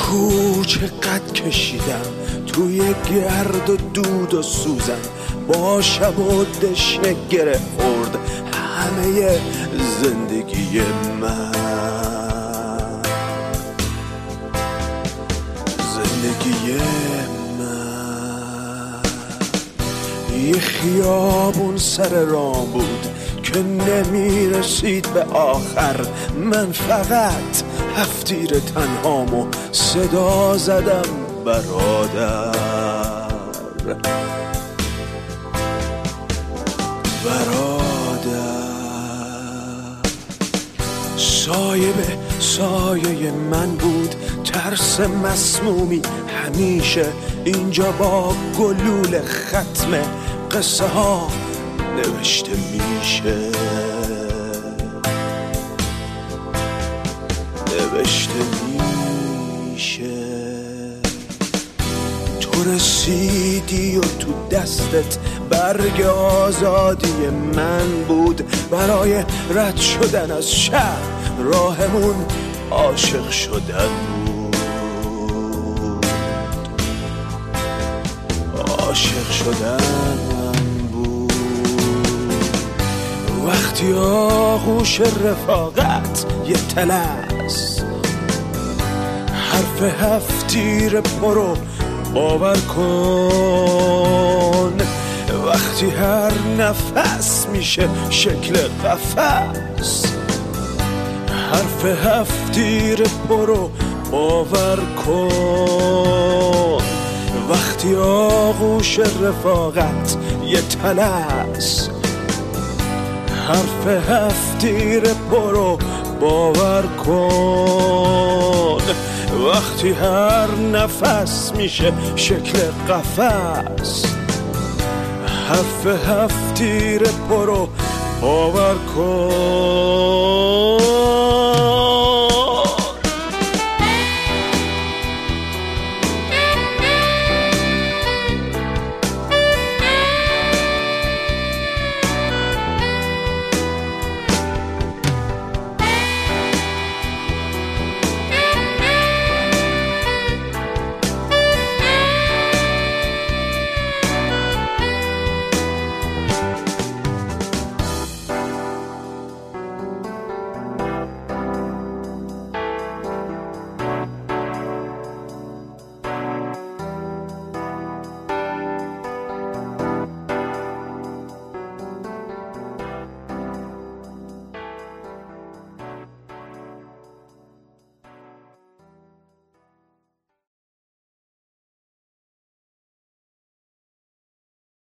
کوچه قد کشیدم توی گرد و دود و سوزن، با شب و دشنه گره خورد همه زندگی من. زندگی من یه خیابون سر راه بود که نمی رسید به آخر. من فقط هفتیر تنهامو صدا زدم برادر. سایه به سایه من بود، ترس مسمومی همیشه اینجا با گلول ختم قصه ها نوشته میشه. تو رسیدی و تو دستت برگ آزادی من بود. برای رد شدن از شهر راهمون عاشق شدن بود. عاشق شدن بود. وقتی آغوش رفاقت یه تلس، حرف هفتیر برو باور کن. وقتی هر نفس میشه شکل قفس، حرف هفتیر برو باور کن. وقتی آغوش رفاقت یه تلس، حرف هفتیر برو باور کن. وقتی هر نفس میشه شکل قفس، حرف هفتیر برو باور کن.